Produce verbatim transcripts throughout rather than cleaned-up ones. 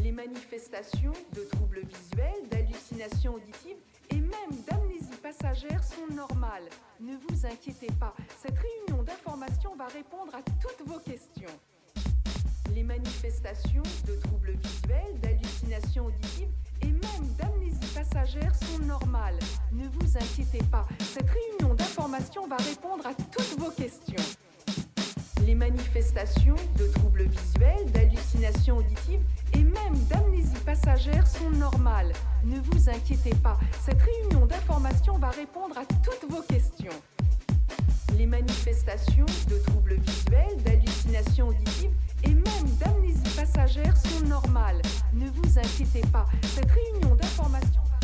Les manifestations de troubles visuels, d'hallucinations auditives et même d'amnésie passagère sont normales. Ne vous inquiétez pas, cette réunion d'information va répondre à toutes vos questions. Les manifestations de troubles visuels, d'hallucinations auditives et même d'amnésie passagère sont normales. Ne vous inquiétez pas, cette réunion d'information va répondre à toutes vos questions. Les manifestations de troubles visuels, d'hallucinations auditives et même d'amnésie passagère sont normales. Ne vous inquiétez pas, cette réunion d'information va répondre à toutes vos questions. Les manifestations de troubles visuels, d'hallucinations auditives et même d'amnésie passagère sont normales. Ne vous inquiétez pas, cette réunion d'information va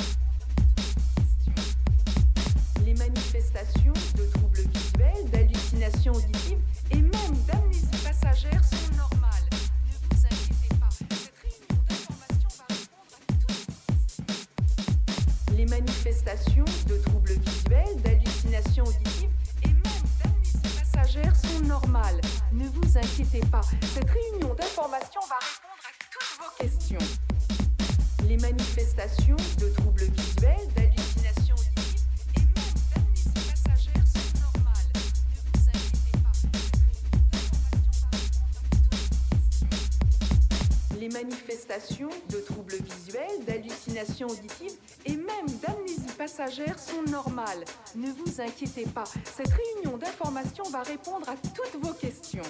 Les manifestations de troubles visuels, d'hallucinations auditives et même d'amnésie passagère sont normales. Ne vous inquiétez pas, cette réunion d'information va répondre à toutes vos questions. Les manifestations de troubles visuels, d'hallucinations auditives et même d'amnésie passagère sont normales. Ne vous inquiétez pas, cette réunion d'information va répondre à toutes vos questions. Les manifestations de troubles visuels, d'hallucinations auditives et même d'amnésie passagère sont normales. Ne vous inquiétez pas, cette réunion d'information va répondre à toutes vos questions. Les manifestations de troubles visuels, d'hallucinations auditives et même d'amnésie passagère sont normales. Ne vous inquiétez pas, cette réunion d'information va répondre à toutes vos questions.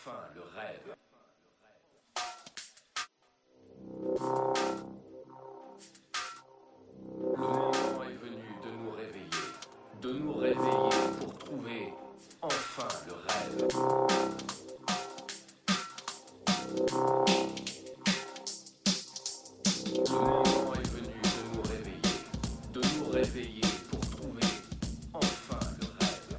enfin le rêve. Le moment est venu de nous réveiller, de nous réveiller pour trouver enfin le rêve. Le moment est venu de nous réveiller, de nous réveiller pour trouver enfin le rêve.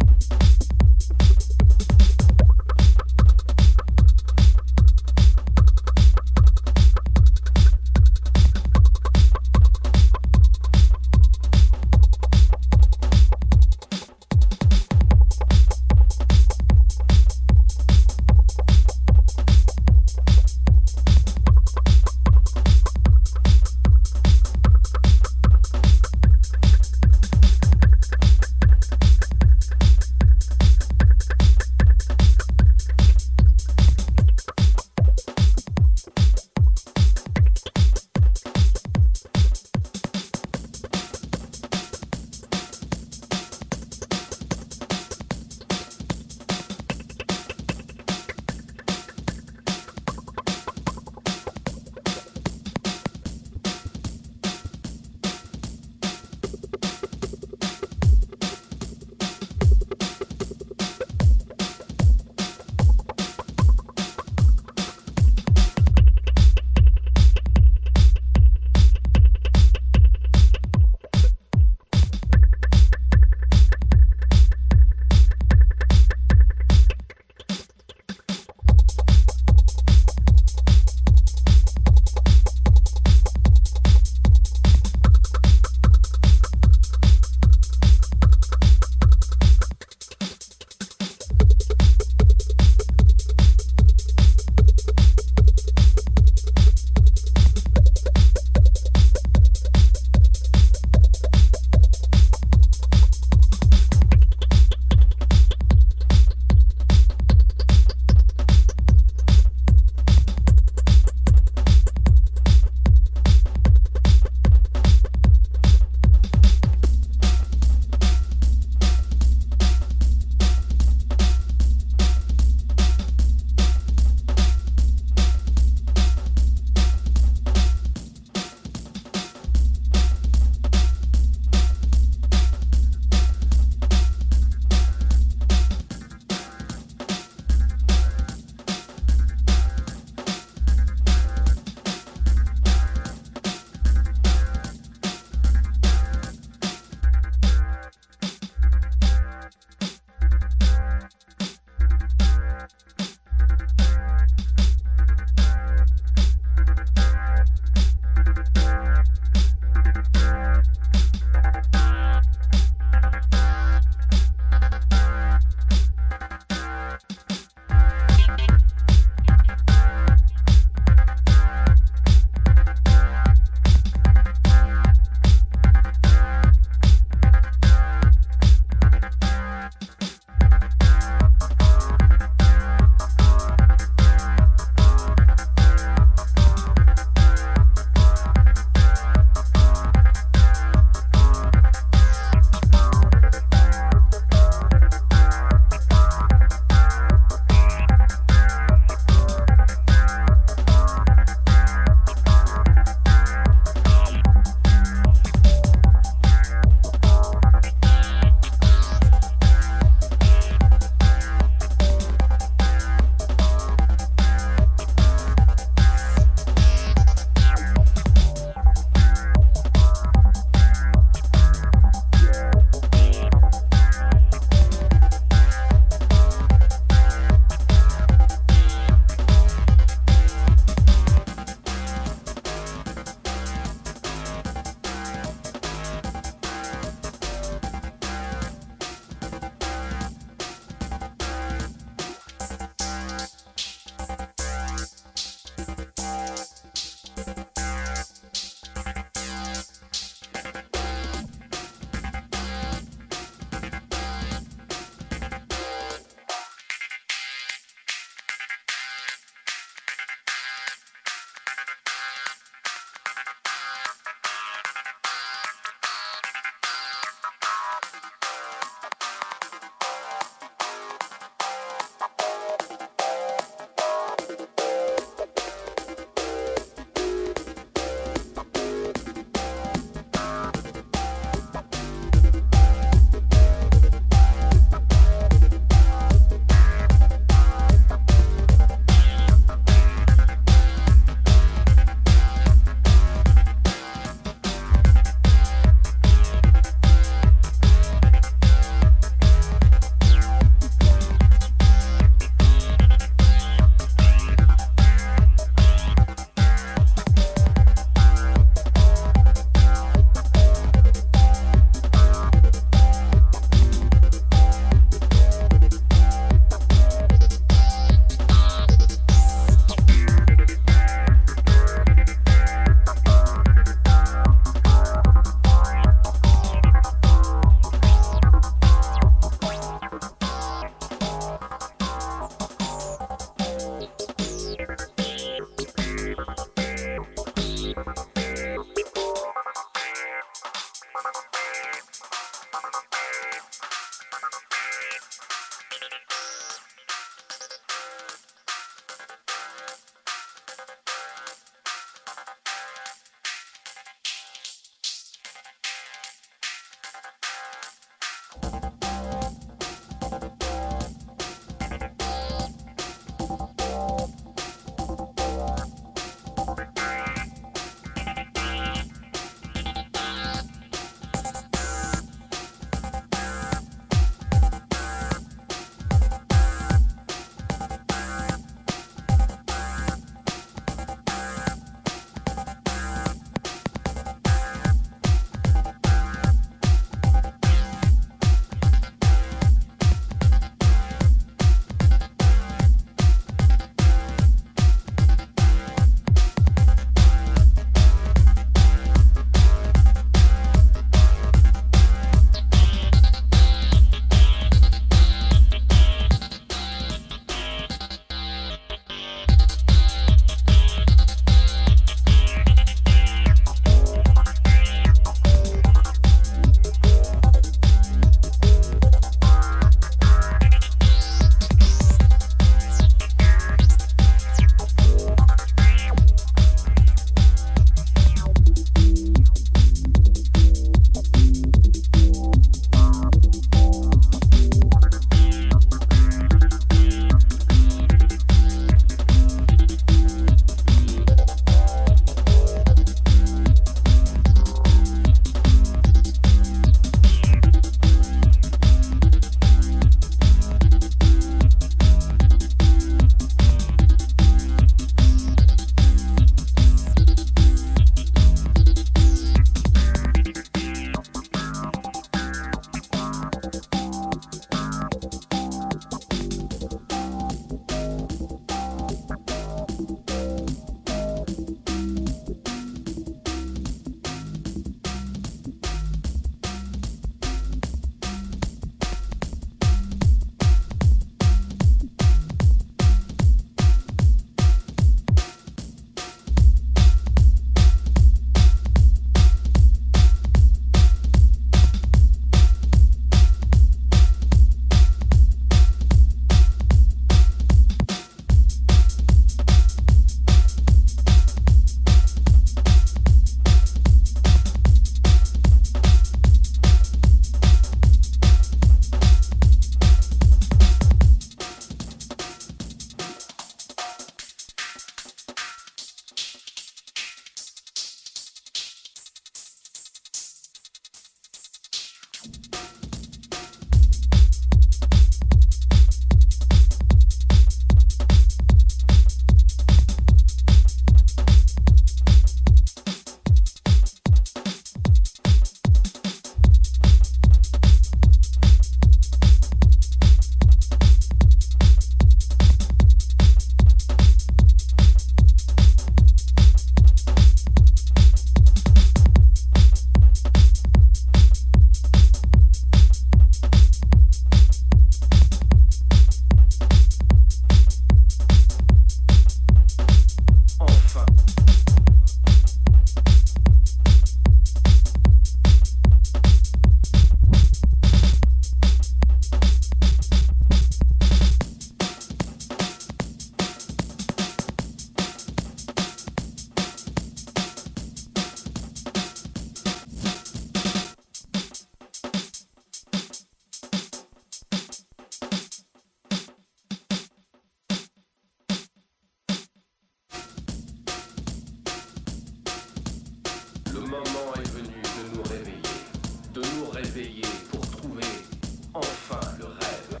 Le moment est venu de nous réveiller, de nous réveiller pour trouver enfin le rêve.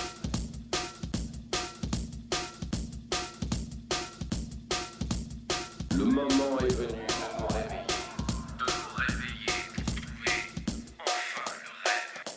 Le moment est venu de nous réveiller, de nous réveiller pour trouver enfin le rêve.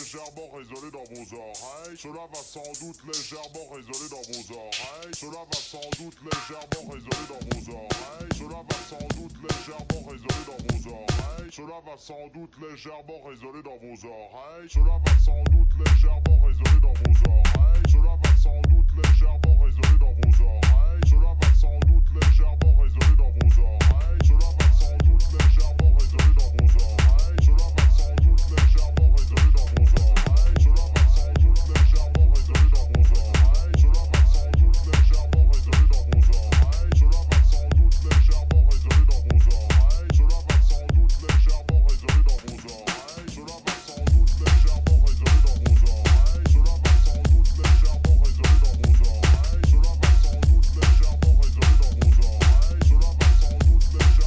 légèrement résonner dans vos oreilles. Cela va sans doute légèrement résonner dans vos oreilles. Cela va sans doute légèrement résonner dans vos oreilles. Cela va sans doute légèrement résonner dans vos oreilles. Cela va sans doute légèrement résonner dans vos oreilles. Cela va sans doute légèrement résonner dans vos oreilles. Cela va sans doute légèrement résonner dans vos oreilles. Cela va sans doute légèrement résonner dans vos oreilles. Cela va sans doute légèrement résonner dans vos oreilles. Cela va sans doute légèrement résonner dans vos oreilles. Cela va sans doute légèrement résonner dans vos oreilles. Cela va sans doute légèrement résonner dans vos oreilles. Cela va sans doute légèrement résonner dans vos oreilles. Cela va sans doute légèrement résonner dans vos oreilles. Cela va sans doute légèrement résonner dans vos oreilles. Cela va sans doute légèrement résonner dans vos oreilles. Cela va sans doute légèrement résonner dans vos oreilles. Cela va sans doute légèrement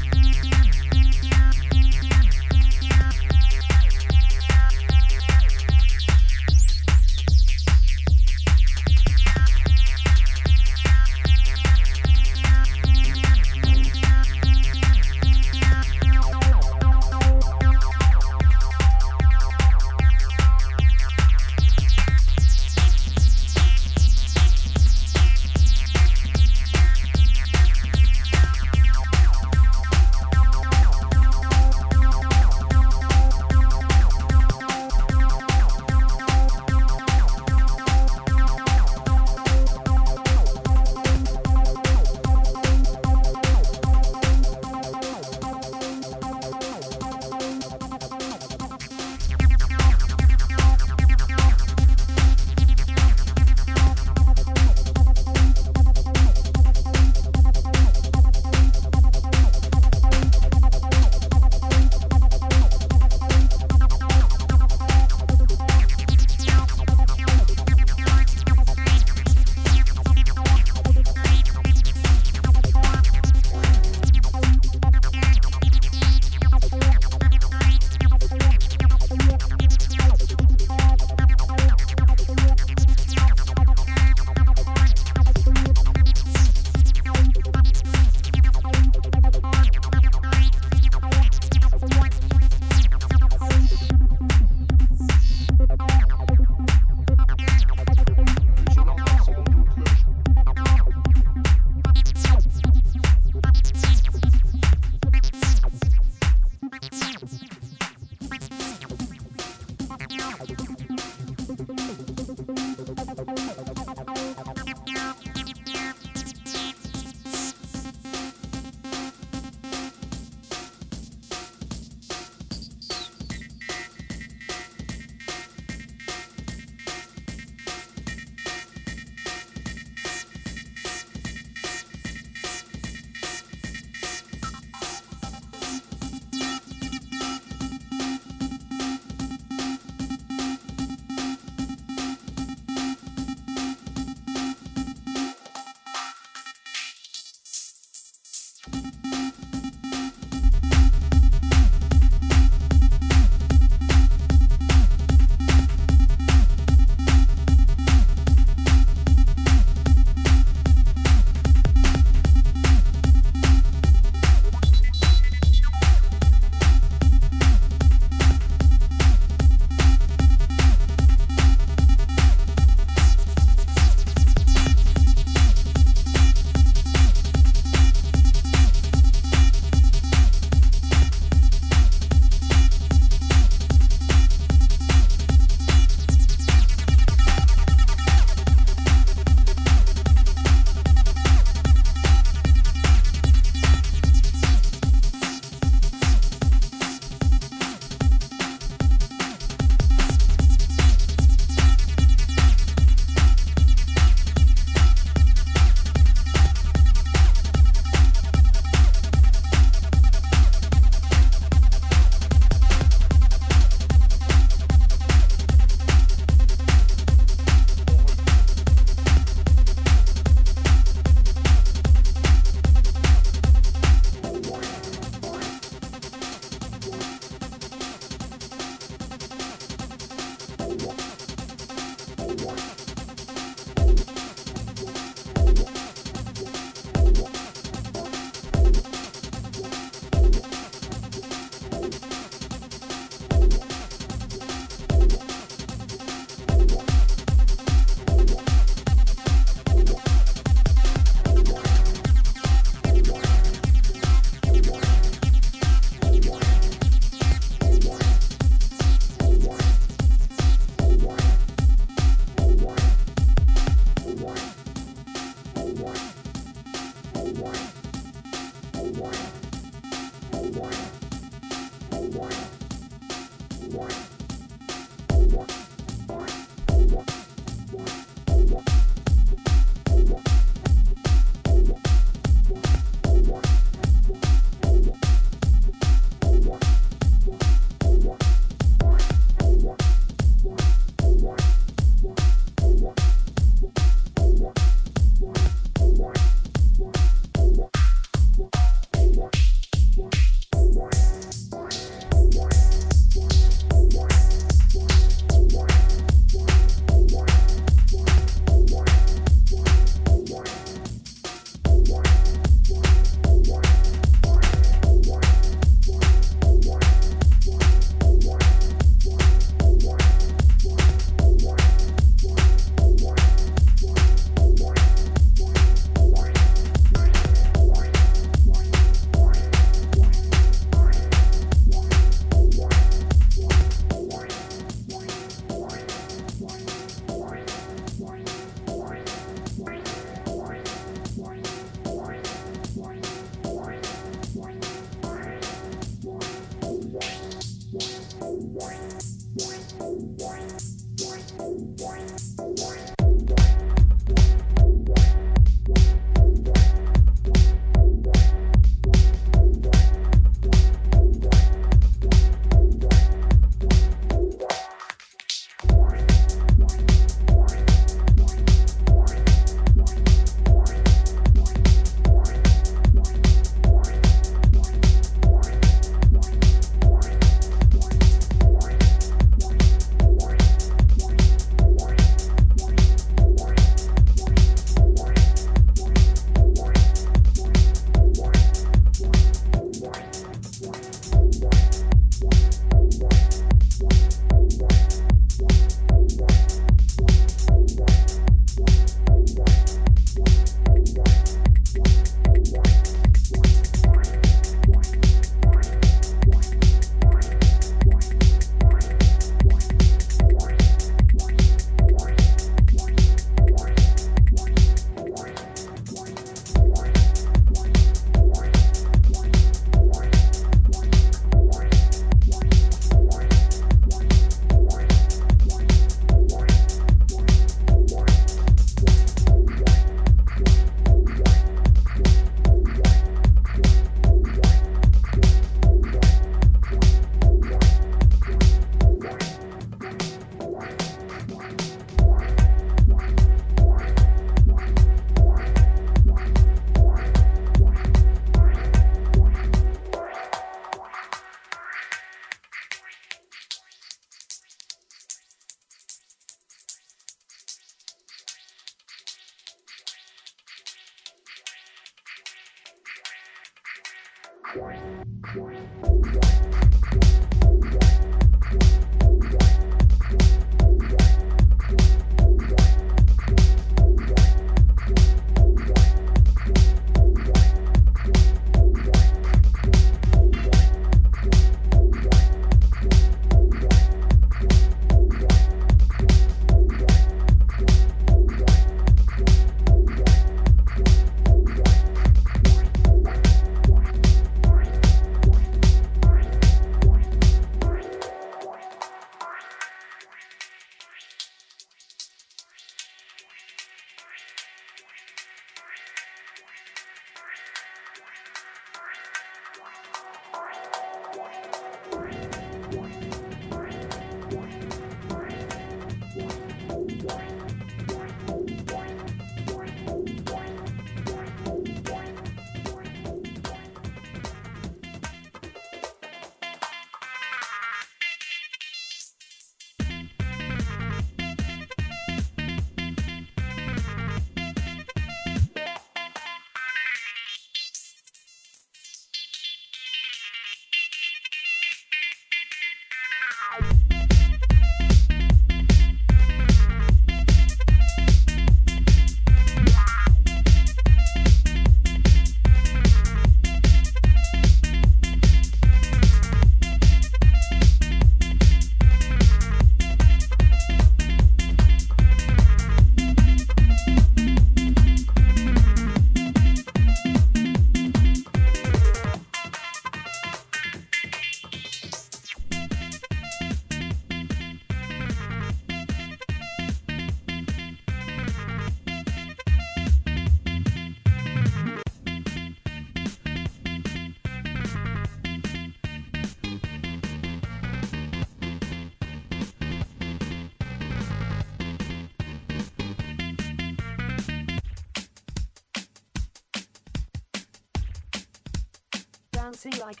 Dancing like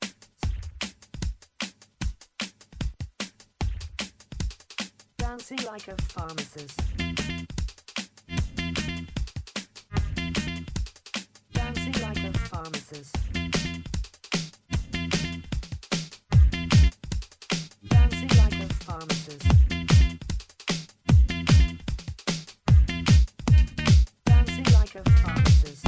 Dancing like a pharmacist. Dancing like a pharmacist. Dancing like a pharmacist. Dancing like a pharmacist.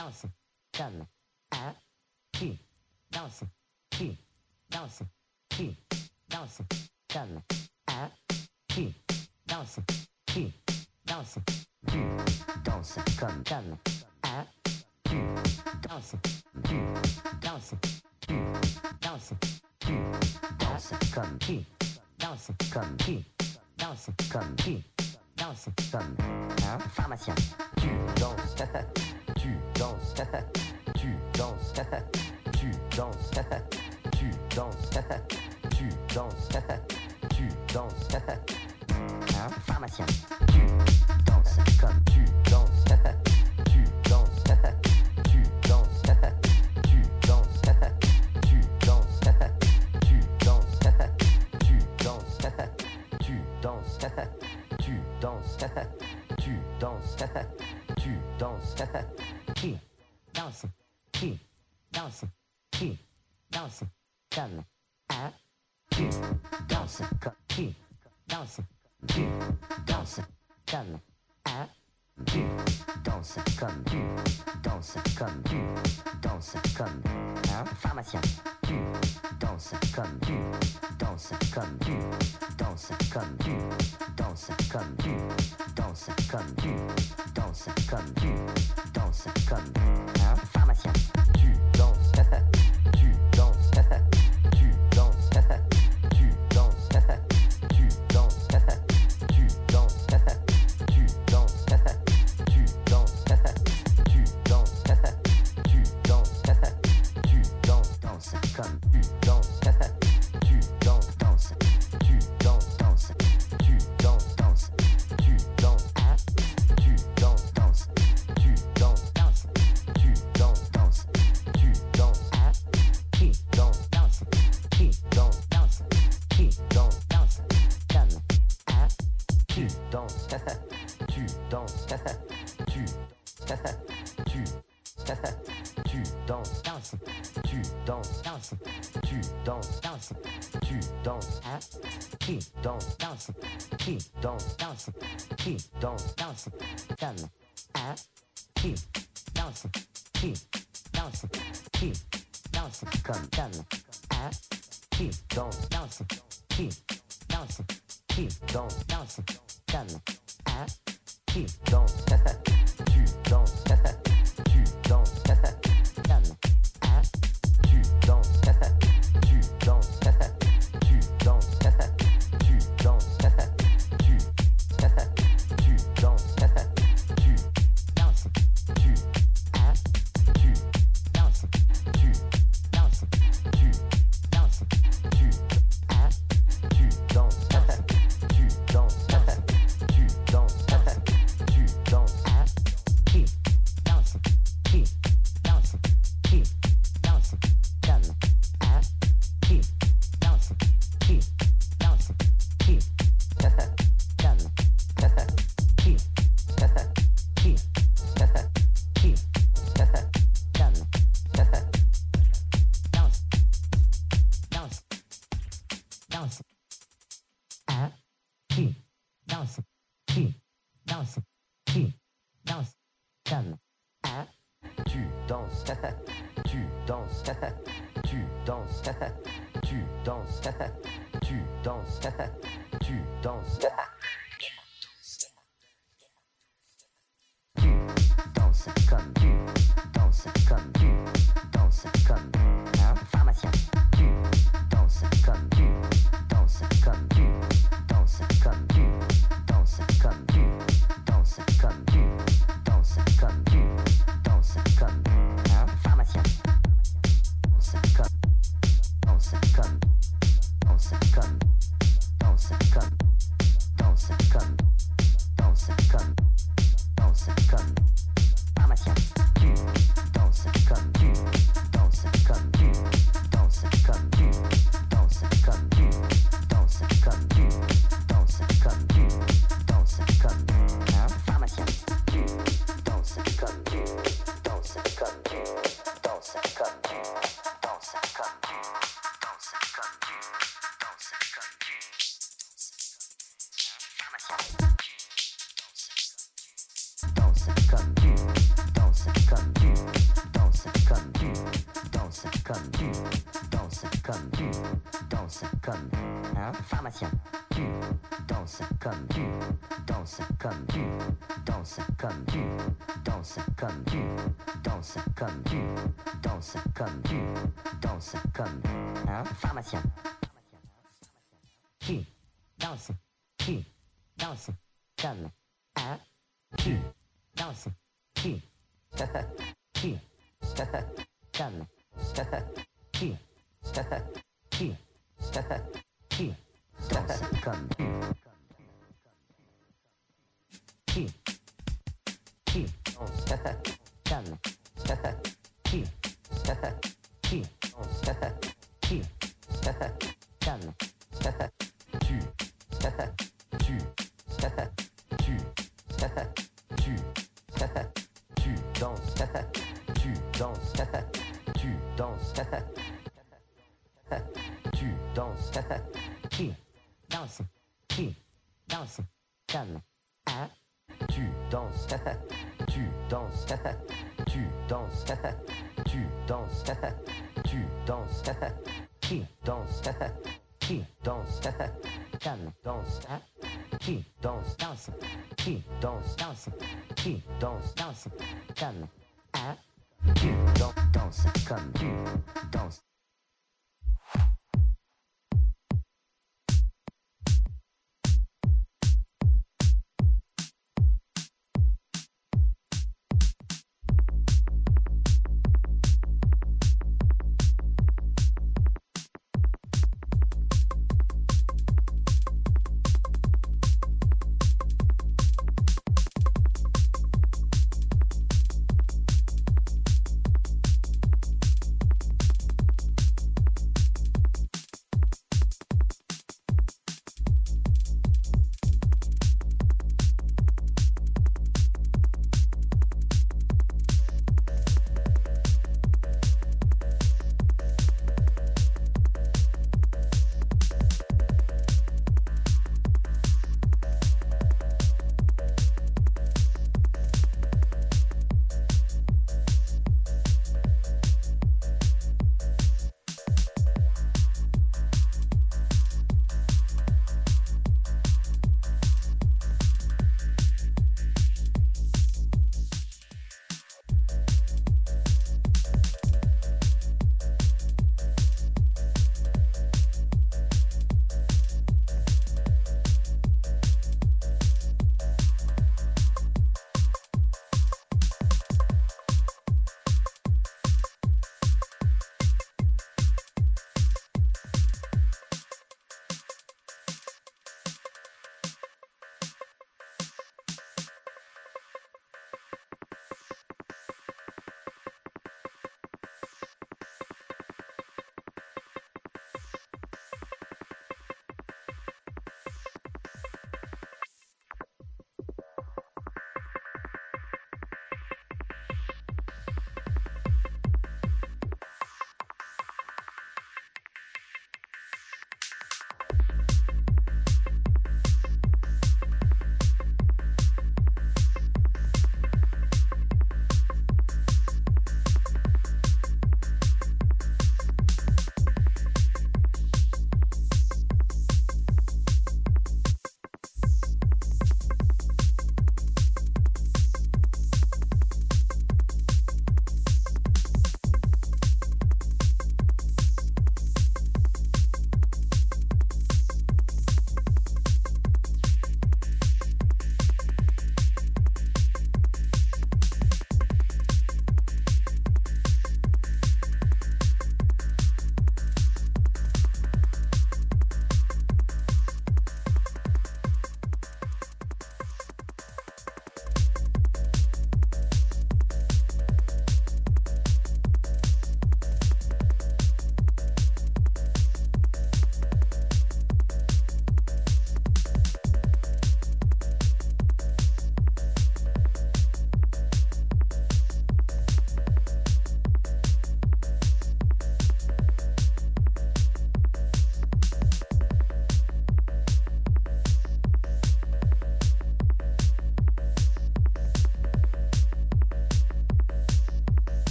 danse comme un cul, danse, cul, danse, cul, danse comme un cul, danse, cul, danse, cul, danse comme comme un cul, danse, cul, danse, cul, danse, cul, danse comme cul, danse comme cul, danse comme cul, danse comme un pharmacien. Tu danses, tu danses, tu danses, tu danses, tu danses, tu danses, tu danses, Un pharmacien. tu danses comme tu danses, tu danses, tu danses, tu danses, tu danses, tu danses, tu danses, tu danses, tu danses, tu danses, tu danses. Qui danse, qui danse, qui danse comme un qui danse comme qui danse, qui danse comme un qui danse comme qui danse comme qui danse comme un pharmacien. Qui danse comme qui danse comme qui danse comme qui danse comme qui danse comme qui danse comme qui danse comme un pharmacien. Tu danses, tu danses, tu danses, tu danses, tu danses, tu danses, tu danses, tu danses, tu danses, tu danses, tu danses, Danse comme tu danses, tu danses, danse, tu danses, danse, tu danses, danse, tu danses, un tu danses, danse, tu danses, danse, tu danses, danse, tu danses, un qui danse, danse, qui danse, danse, qui danse. danse comme un Tu danses, tu danses, tu, tu, tu danses, danse, tu danses, danse, tu danses, danse, tu danses, un qui danse, danse, qui danse, danse, qui danse, danse comme un qui danse, qui danse, qui danse comme comme un qui danse, danse, qui danse, qui danse, danse comme un qui danse, tu danses, tu danses, comme un tu danses, tu danses, tu danses, tu danses, tu, tu danses, tu danse, tu, un tu, danse, tu, danse, tu, danse, tu, un tu danses, tu danses, tu danses, tu danses, un qui danse, qui danse, qui danse comme un qui danse, qui danse, qui comme qui qui qui comme danse, danse, danse, un qui danse, qui danse, qui danse comme un tu danses, tu danses, tu danses, tu danses, tu danses, tu danses, tu danses comme tu danses comme tu danses comme un pharmacien. Tu danses comme tu danses comme tu danses comme tu danses comme tu danses comme tu danses comme tu danses comme un pharmacien. Danse comme danse comme danse comme danse comme danse comme danse comme danse comme pharmacien. Tu danses comme tu danses comme tu danses comme tu danses comme tu danses comme tu danses comme tu danses comme un pharmacien. Tu danses comme tu danses comme tu danses comme tu danses comme tu danses comme tu danses comme tu pharmacien. Danse comme tu, danse comme tu, comme tu danses comme tu danses comme un pharmacien. Tu danses comme tu danses comme tu danses comme tu danses comme tu danses comme tu danses comme tu danses comme un pharmacien. Tu danses, tu danses comme un. Tu danses, tu tu comme tu tu tu danses comme tu tu tu danses comme tu tu tu comme Tu, tu, tu, tu, tu danses, tu danses, tu danses, tu danses, tu danses, tu danses comme un. tu danses, tu danses, tu danses, tu danses, tu danses, Tu danses, tu danses, comme danses, un. Tu danses, danses, tu danses, danses, tu danses, danses comme un. tu Dan- danses comme tu